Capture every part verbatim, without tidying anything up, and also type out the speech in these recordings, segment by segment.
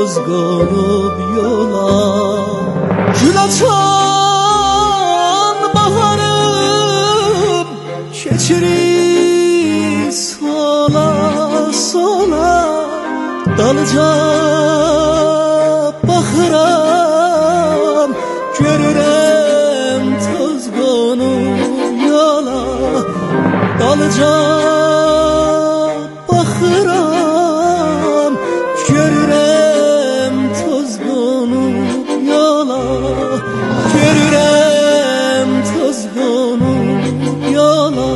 tozgonub yola Gül açan baharım keçirir sola sola Dalıca baxıram görürəm tozgonub yola Dalıca baxıram görürəm tozgonub yola Görürəm tozgonub yola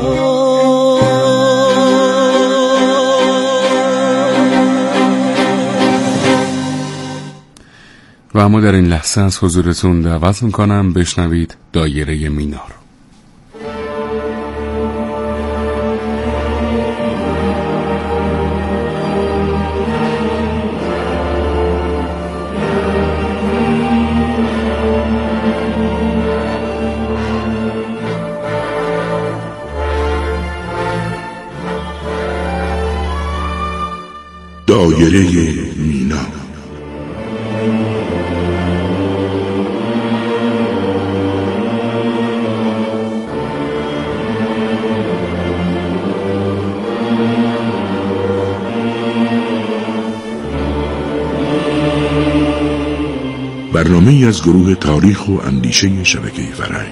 و اما در این لحظه از حضورتون دعوت میکنم بشنوید دایره مینا رو. دایره مینا برنامه‌ای از گروه تاریخ و اندیشه شبکه فرهنگ.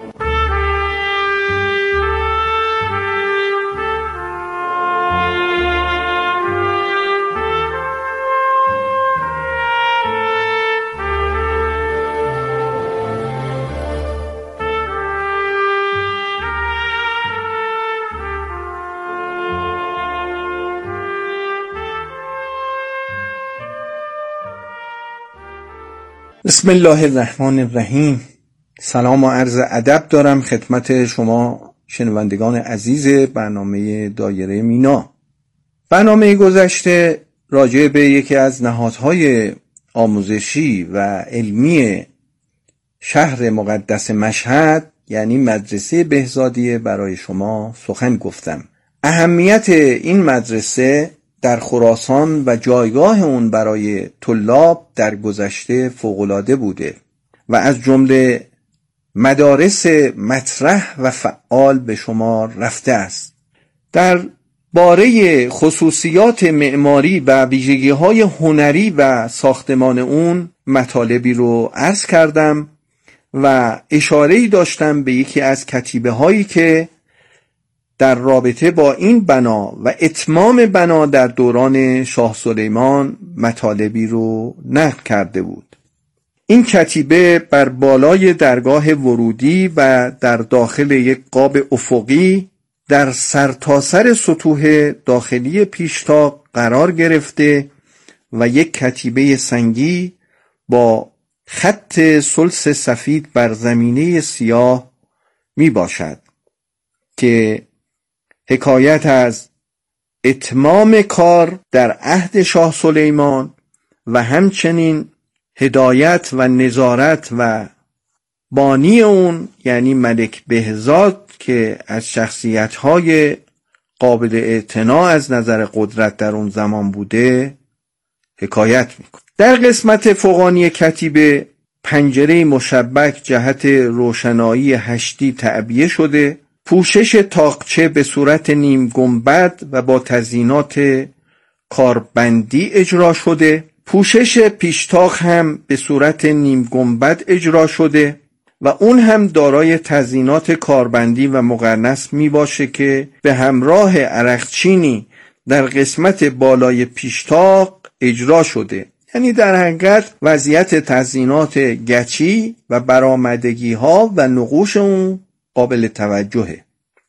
بسم الله الرحمن الرحیم. سلام و عرض ادب دارم خدمت شما شنوندگان عزیز برنامه دایره مینا. برنامه گذشته راجع به یکی از نهادهای آموزشی و علمی شهر مقدس مشهد یعنی مدرسه بهزادیه برای شما سخن گفتم. اهمیت این مدرسه در خراسان و جایگاه اون برای طلاب در گذشته فوق‌العاده بوده و از جمله مدارس مطرح و فعال به شمار رفته است. در باره خصوصیات معماری و ویژگی‌های هنری و ساختمان اون مطالبی رو عرض کردم و اشاره‌ای داشتم به یکی از کتیبه هایی که در رابطه با این بنا و اتمام بنا در دوران شاه سلیمان مطالبی رو نقل کرده بود. این کتیبه بر بالای درگاه ورودی و در داخل یک قاب افقی در سرتاسر سطوح داخلی پیشتاق قرار گرفته و یک کتیبه سنگی با خط سلس سفید بر زمینه سیاه می باشد که حکایت از اتمام کار در عهد شاه سلیمان و همچنین هدایت و نظارت و بانی اون یعنی ملک بهزاد که از شخصیت‌های قابل اعتنا از نظر قدرت در اون زمان بوده حکایت میکنه. در قسمت فوقانی کتیبه پنجره مشبک جهت روشنایی هشتی تعبیه شده، پوشش تاقچه به صورت نیم گنبد و با تزیینات کاربندی اجرا شده، پوشش پیشتاق هم به صورت نیم گنبد اجرا شده و اون هم دارای تزیینات کاربندی و مقرنس می باشه که به همراه عرقچینی در قسمت بالای پیشتاق اجرا شده. یعنی در حقیقت وضعیت تزیینات گچی و برآمدگی ها و نقوش اون قابل توجهه.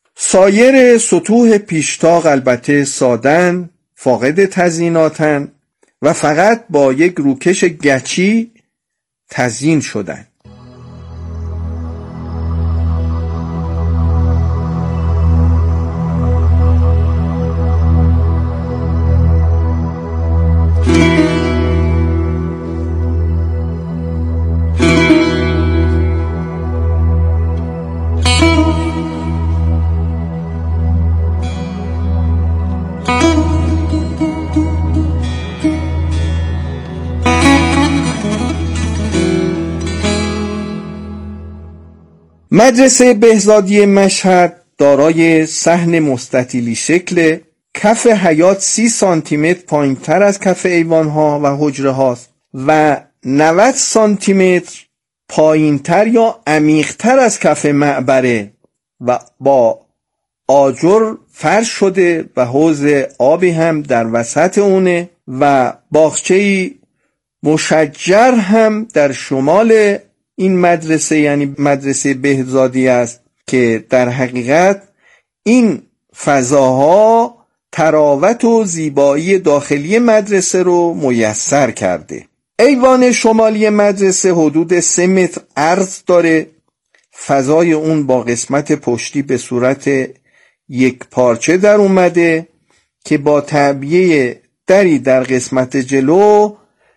سایر سطوح پیشتاق البته سادن، فاقد تزییناتن و فقط با یک روکش گچی تزیین شدن. مدرسه بهزادی مشهد دارای صحن مستطیلی شکل، کف حیاط سی سانتی متر پایین‌تر از کف ایوان‌ها و حجره هاست و نود سانتی متر پایین‌تر یا عمیق‌تر از کف مقبره و با آجر فرش شده و حوض آبی هم در وسط اونه و باغچه‌ای مشجر هم در شمال این مدرسه، یعنی مدرسه بهزادی است که در حقیقت این فضاها تراوت و زیبایی داخلی مدرسه رو میسر کرده. ایوان شمالی مدرسه حدود سه متر عرض داره. فضای اون با قسمت پشتی به صورت یک پارچه در اومده که با تعبیه دری در قسمت جلو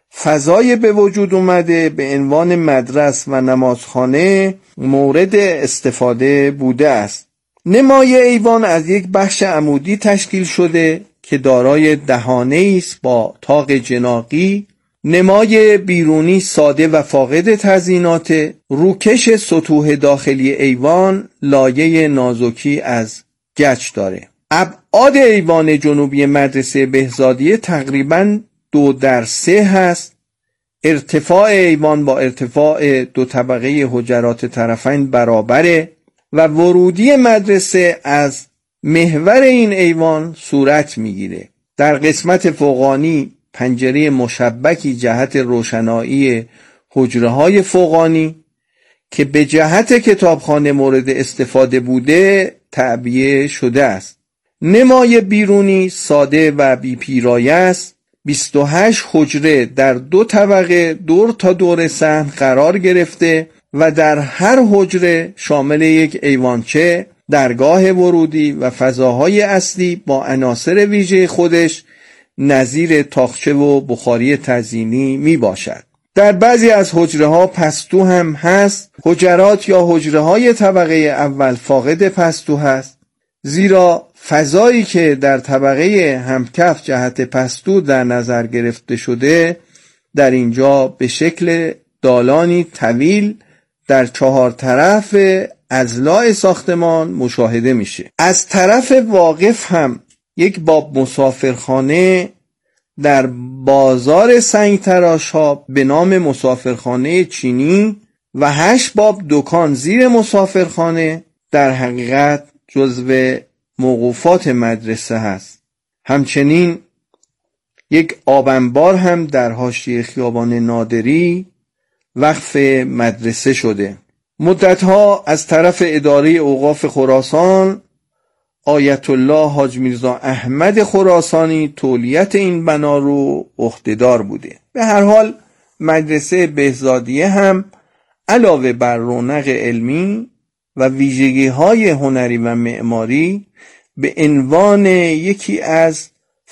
فضای به وجود اومده به عنوان مدرسه و نمازخانه مورد استفاده بوده است. نمای ایوان از یک بخش عمودی تشکیل شده که دارای دهانه است با طاق جناغی. نمای بیرونی ساده و فاقد تزیینات. روکش سطوح داخلی ایوان لایه نازکی از گچ داره. ابعاد ایوان جنوبی مدرسه بهزادیه تقریباً دو در سه هست. ارتفاع ایوان با ارتفاع دو طبقه حجرات طرفین برابره و ورودی مدرسه از محور این ایوان صورت میگیره. در قسمت فوقانی پنجره مشبکی جهت روشنایی حجره های فوقانی که به جهت کتابخانه مورد استفاده بوده تعبیه شده است. نمای بیرونی ساده و بی پیرایه است. بیست و هشت حجره در دو طبقه دور تا دور صحن قرار گرفته و در هر حجره شامل یک ایوانچه، درگاه ورودی و فضاهای اصلی با عناصر ویژه خودش نظیر تاقچه و بخاری تزیینی می باشد. در بعضی از حجره ها پستو هم هست. حجرات یا حجره های طبقه اول فاقد پستو هست، زیرا فضایی که در طبقه همکف جهت پستو در نظر گرفته شده در اینجا به شکل دالانی طویل در چهار طرف اضلاع ساختمان مشاهده میشه. از طرف واقف هم یک باب مسافرخانه در بازار سنگ تراش ها به نام مسافرخانه چینی و هشت باب دکان زیر مسافرخانه در حقیقت جزو موقوفات مدرسه هست. همچنین یک آبنبار هم در حاشیه خیابان نادری وقف مدرسه شده. مدتها از طرف اداره اوقاف خراسان آیت الله حاج میرزا احمد خراسانی تولیت این بنا رو عهده‌دار بوده. به هر حال مدرسه بهزادیه هم علاوه بر رونق علمی و ویژگی‌های هنری و معماری به عنوان یکی از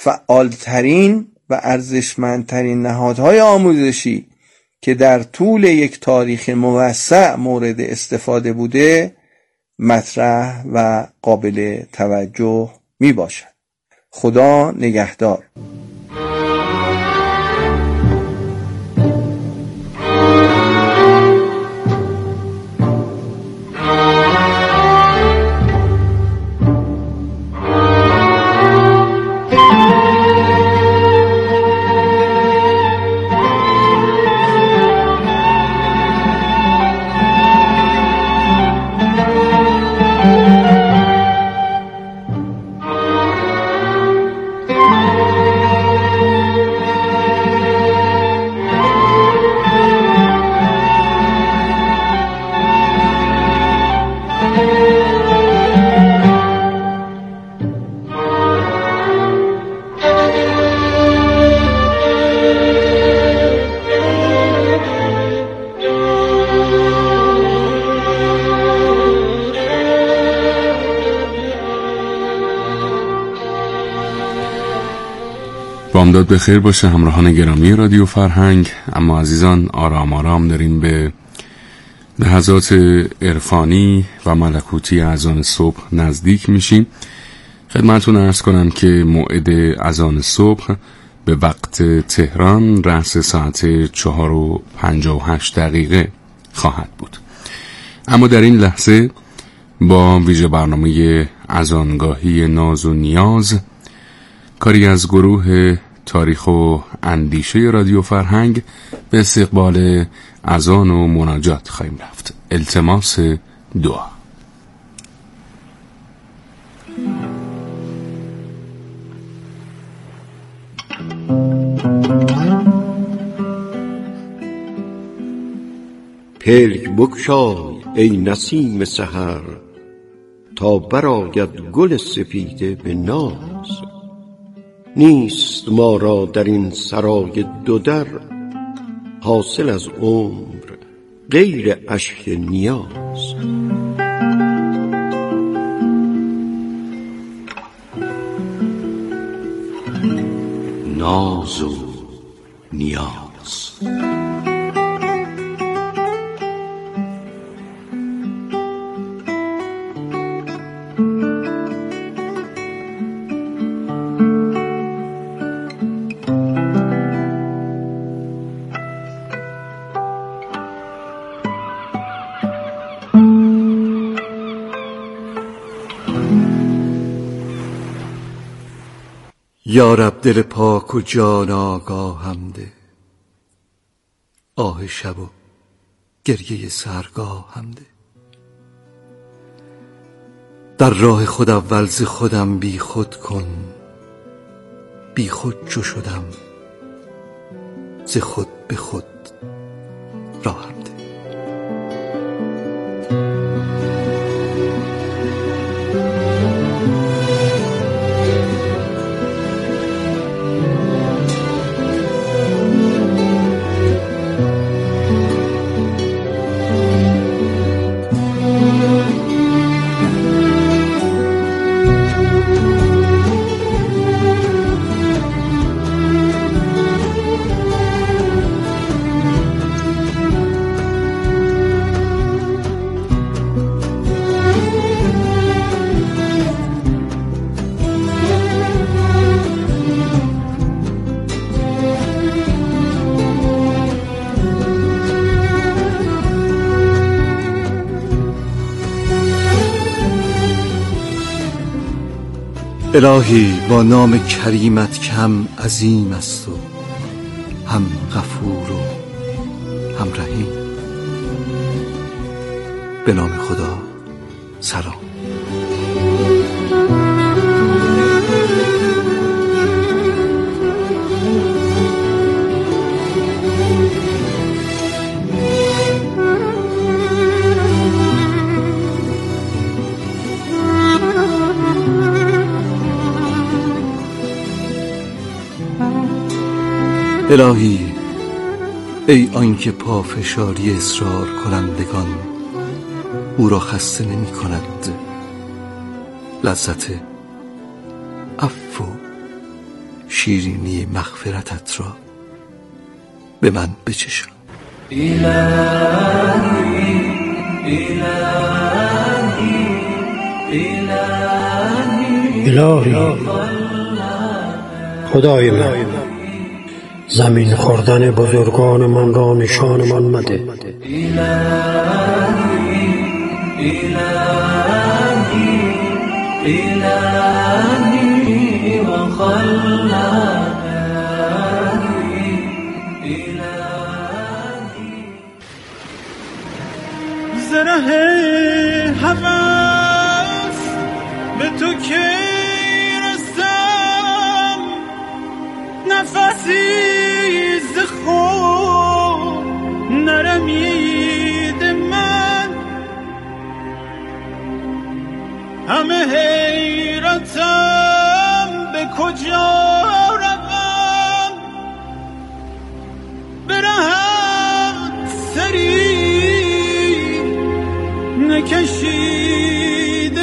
فعالترین و ارزشمندترین نهادهای آموزشی که در طول یک تاریخ موسع مورد استفاده بوده مطرح و قابل توجه می باشد. خدا نگهدار. بامداد به خیر باشه همراهان گرامی رادیو فرهنگ. اما عزیزان آرام آرام داریم به لحظات عرفانی و ملکوتی اذان صبح نزدیک میشیم. خدمتتون عرض کنم که موعد اذان صبح به وقت تهران رأس ساعت چهار و پنجاه و هشت دقیقه خواهد بود. اما در این لحظه با ویژه برنامه اذانگاهی ناز و نیاز، کاری از گروه تاریخ و اندیشه رادیو فرهنگ، به استقبال اذان و مناجات خواهیم رفت. التماس دعا. پلک بگشای ای نسیم سحر، تا برآید گل سپیده به ناز. نیست ما را در این سرای دو در، حاصل از عمر غیر اشک نیاز. ناز و نیاز. یا رب دل پاک و جان آگاهم ده، آه شب و گریه سحرگاهم ده. در راه خود اول ز خودم بی خود کن، بی خود چو شدم ز خود به خود راهم ده. الهی با نام کریمت که هم عظیم است و هم غفور و هم رحیم، به نام خدا سلام. الهی ای آنکه پافشاری اصرار کنندگان او را خسته نمی کند، لذت عفو و شیرینی مغفرتت را به من بچشان. الهی الهی الهی خدای من، زمین خوردن بزرگان من را نشان من مده. الهی الهی الهی و خلقی الهی. زره هوس به تو که رسم، نفسی ز خود نرمید من، همه حیرتم به کجا روم، برهم سری نکشید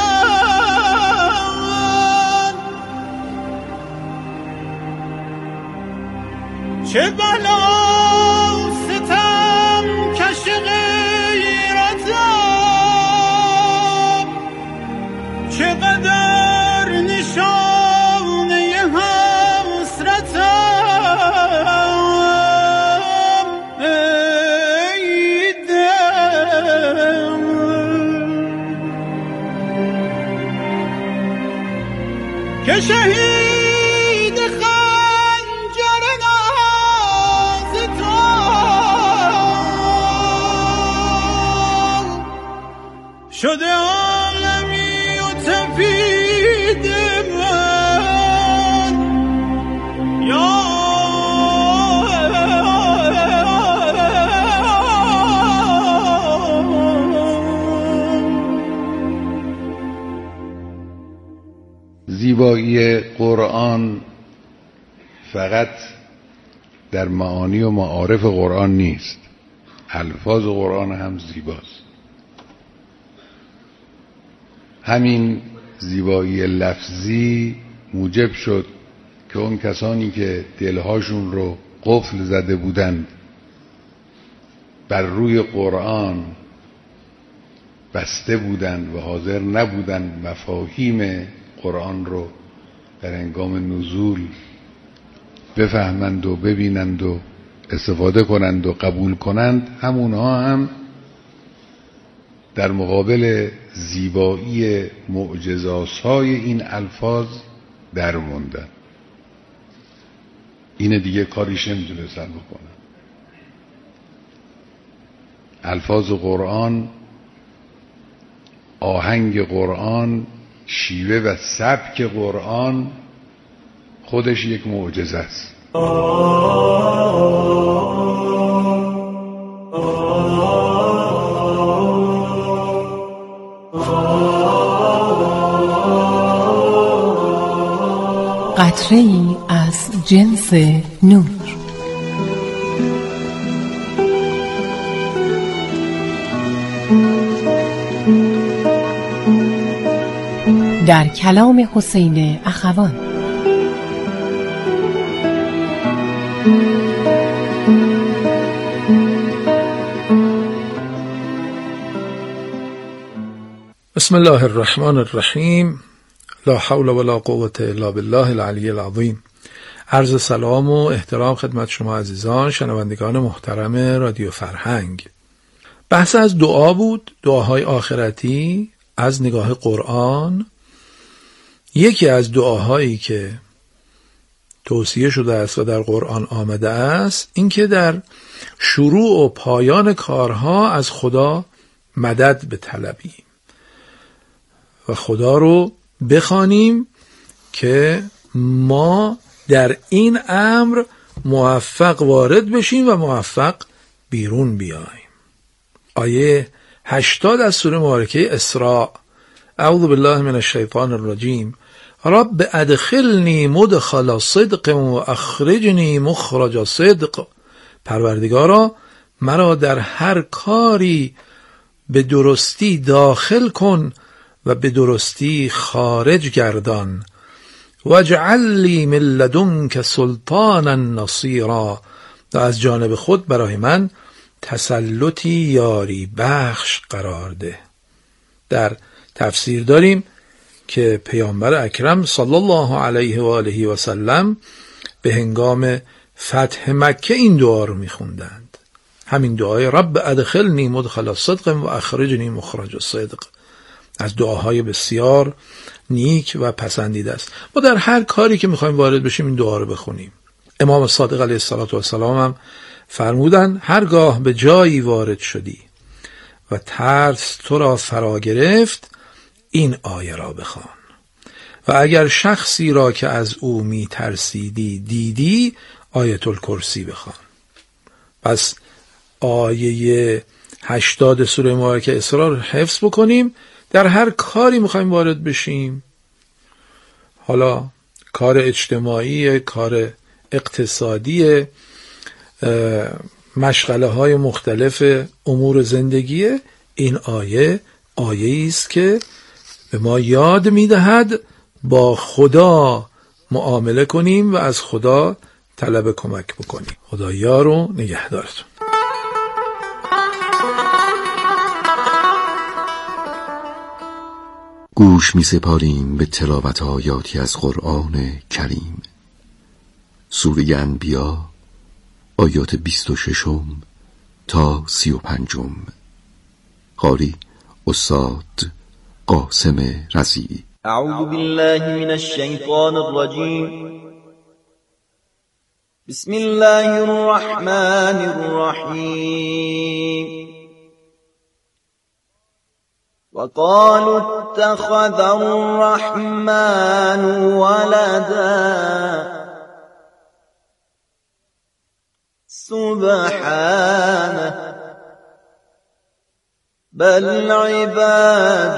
من. چه بلا ستم کش غیرتم، چقدر نشانه حسرتم. ای دل که شهید خنجر ناز تو شده عالمی و تفید من یا زیبایی قرآن فقط در معانی و معارف قرآن نیست، الفاظ قرآن هم زیباست. همین زیبایی لفظی موجب شد که اون کسانی که دلهاشون رو قفل زده بودند بر روی قرآن بسته بودند و حاضر نبودند مفاهیم قرآن رو در هنگام نزول بفهمند و ببینند و استفاده کنند و قبول کنند، همونها هم در مقابل زیبایی معجزات‌های این الفاظ در موندن. این دیگه کاریش نمیتونستن بکنن. الفاظ قرآن، آهنگ قرآن، شیوه و سبک قرآن خودش یک معجزه است. قطره‌ای از جنس نور. در کلام حسین اخوان. بسم الله الرحمن الرحیم. لا حول ولا قوة الا بالله العلی العظیم. عرض سلام و احترام خدمت شما عزیزان شنوندگان محترم رادیو فرهنگ. بحث از دعا بود، دعاهای آخرتی از نگاه قرآن. یکی از دعاهایی که توصیه شده است و در قرآن آمده است این که در شروع و پایان کارها از خدا مدد بطلبیم و خدا رو بخوانیم که ما در این امر موفق وارد بشیم و موفق بیرون بیاییم. آیه هشتاد از سوره مبارکه اسراء: اعوذ بالله من الشیطان الرجیم رب ادخلنی مدخل صدق و اخرجنی مخرج صدق. پروردگارا مرا در هر کاری به درستی داخل کن و به درستی خارج گردان. واجعل لی من لدنک سلطانا نصیرا. و از جانب خود برای من تسلطی یاری بخش قرار ده. در تفسیر داریم که پیامبر اکرم صلی الله علیه و آله و سلم به هنگام فتح مکه این دعا رو میخوندند. همین دعای رب ادخلنی مدخل صدق و اخرجنی مخرج صدق از دعاهای بسیار نیک و پسندیده است. ما در هر کاری که میخوایم وارد بشیم این دعا رو بخونیم. امام صادق علیه السلام هم فرمودن هرگاه به جایی وارد شدی و ترس تو را فرا گرفت این آیه را بخوان و اگر شخصی را که از او می ترسیدی دیدی آیت الکرسی بخوان. پس آیه هشتاد سوره مبارکه اسراء رو حفظ بکنیم. در هر کاری میخوایم وارد بشیم، حالا کار اجتماعی، کار اقتصادی، مشغله های مختلف امور زندگی، این آیه آیه است که به ما یاد میدهد با خدا معامله کنیم و از خدا طلب کمک بکنیم. خدا یار و نگهدارتون. گوش می سپاریم به تلاوت آیاتی از قرآن کریم. سوره انبیا آیات بیست و ششم تا سی و پنجم. قاری استاد قاسم رضیعی. أعوذ بالله من الشيطان الرجيم. بسم الله الرحمن الرحيم. وقالوا اتخذ الرحمن ولدا سبحانه بل عباد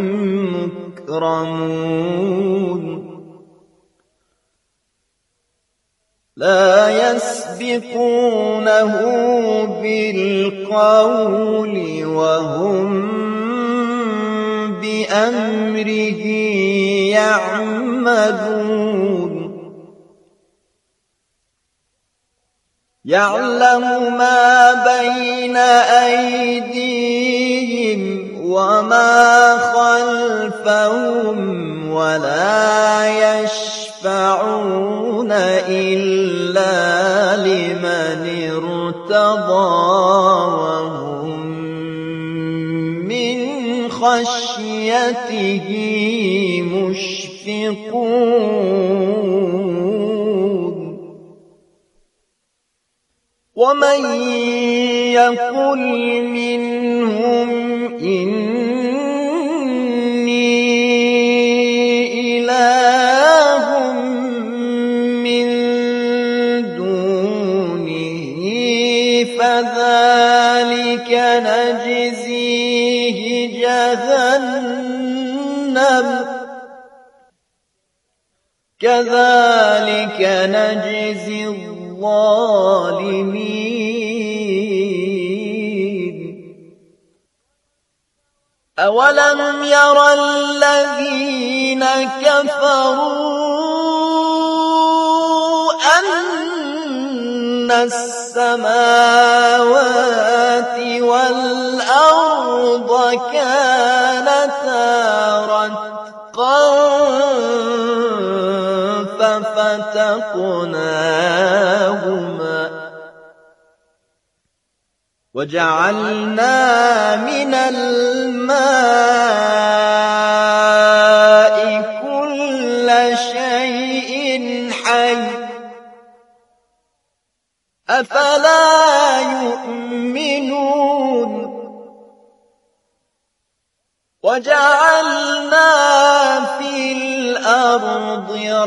مكرمون لا يسبقونه بالقول وهم بأمره يعملون يعلم ما بين أيديهم وما خلفهم ولا يشفعون إلا لمن ارتضى وهم من خشيته مشفقون ومن يقل منهم إني إله من دونه فذلك نجزيه جهنم كذلك نجزي الظالمين. أولم يرى الذين كفروا أن السماوات والأرض كانتا رتقا ففتقناهما وجعلنا من الماء كل شيء حي أفلا يؤمنون وجعلنا في الأرض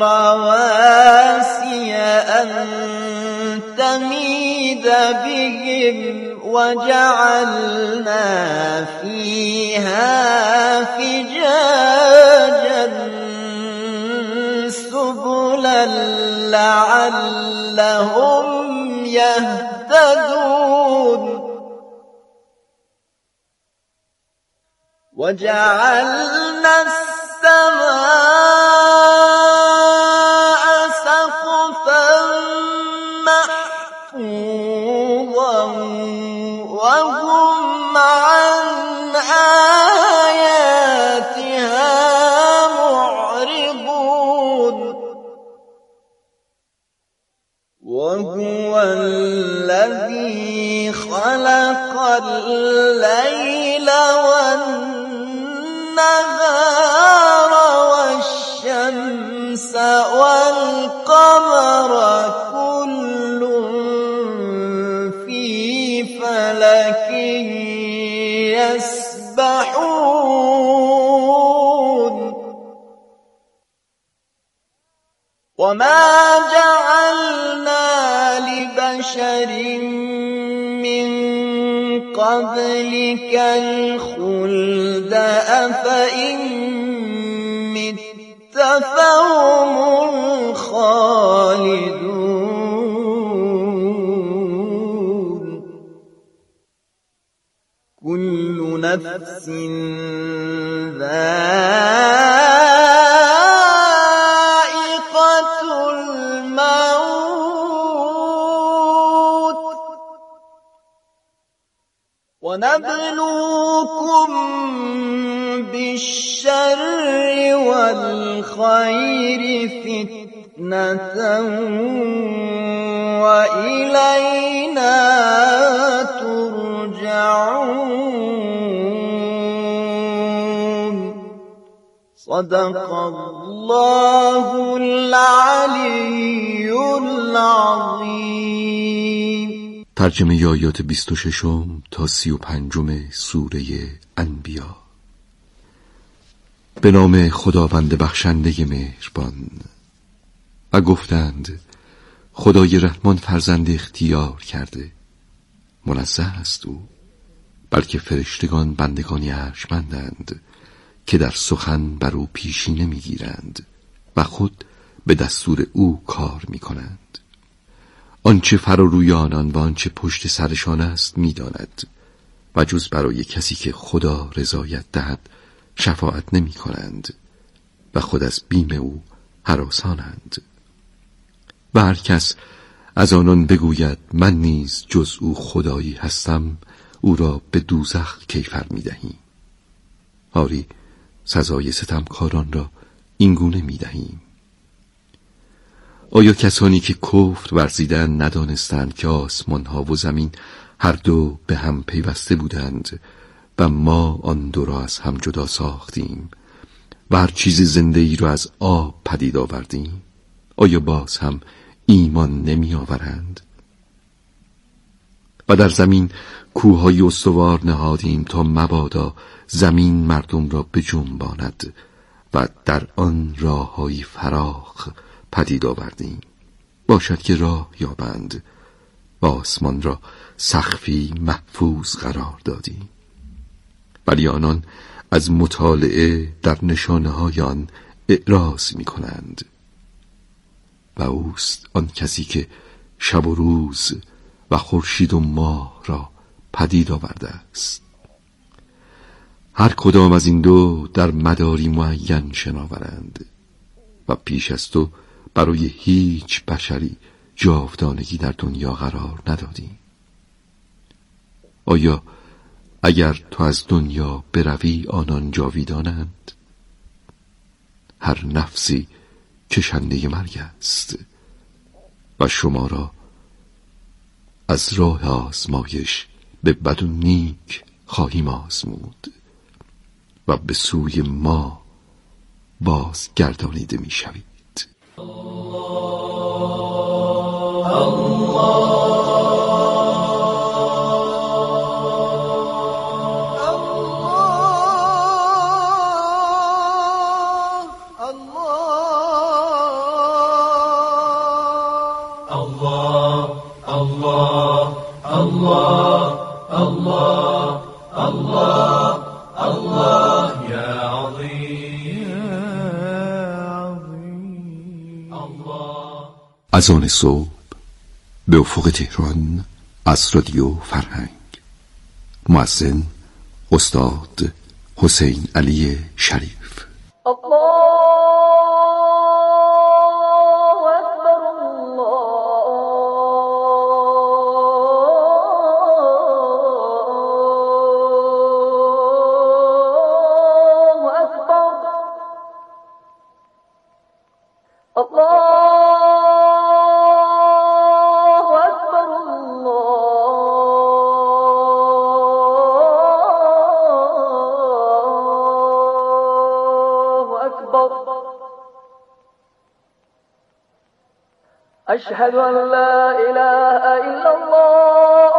رواسي أن تميد بهم وجعلنا فيها فجاجا سبلا لعلهم يهتدون وجعلنا السماء سقفا محفوظا وهم عن آياتها معرضون وهو الذي خلق الليل والنهار والشمس والقمر كل في فلك يسبحون وما جعلنا لبشر من قبلك الخلد أفإن مت فهم الخالدون كل نفس ذائقة الموت ونبلوكم بالشر والخير فتنة وإلينا ترجعون صدق الله العلی العظیم. ترجمه آیات بیست و ششم تا سی و پنجم سوره انبیا. به نام خداوند بخشنده مهربان. و گفتند خدای رحمان فرزند اختیار کرده، منزه است او، بلکه فرشتگان بندگانی ارجمندند که در سخن بر او پیشینه میگیرند و خود به دستور او کار میکنند. آنچه فراروی آنان و آنچه پشت سرشان است میداند و جز برای کسی که خدا رضایت دهد شفاعت نمی کنند و خود از بیم او هراسانند. و هر کس از آنان بگوید من نیز جز او خدایی هستم، او را به دوزخ کیفر می دهیم. آری سزای ستمکاران را اینگونه می دهیم. آیا کسانی که کفر ورزیدند ندانستند که آسمان ها و زمین هر دو به هم پیوسته بودند و ما آن دو را از هم جدا ساختیم و هر چیز زنده ای را از آب پدید آوردیم؟ آیا باز هم ایمان نمی آورند؟ و در زمین کوههای استوار نهادیم تا مبادا زمین مردم را بجنباند و در آن راههای فراخ پدید آوردیم، باشد که راه یابند، و آسمان را سقفی محفوظ قرار دادیم. ولی آنان از مطالعه در نشانه‌های آن اعراض می کنند. و اوست آن کسی که شب و روز و خورشید و ماه را پدید آورده است. هر کدام از این دو در مداری معین شناورند و پیش از تو برای هیچ بشری جاودانگی در دنیا قرار ندادیم. آیا اگر تو از دنیا بروی آنان جاویدانند؟ هر نفسی کشنده مرگ است و شما را از راه آزمایش به بد و نیک خواهیم آزمود و به سوی ما باز گردانیده می شوید. از آن صبح به افق تهران از رادیو فرهنگ. مؤذن استاد حسین علی شریف. أشهد أن لا إله إلا الله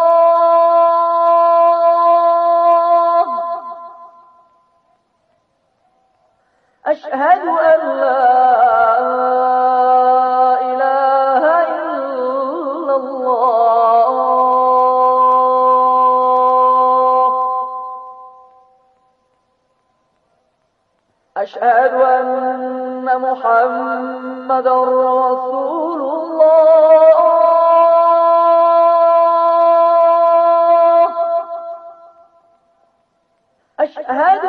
أشهد أن لا إله إلا الله أشهد أن محمد رسول الله أشهد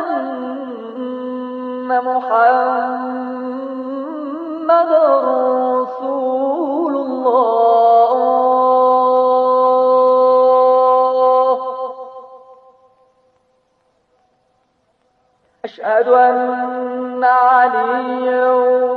أن محمد رسول الله أشهد أن عليا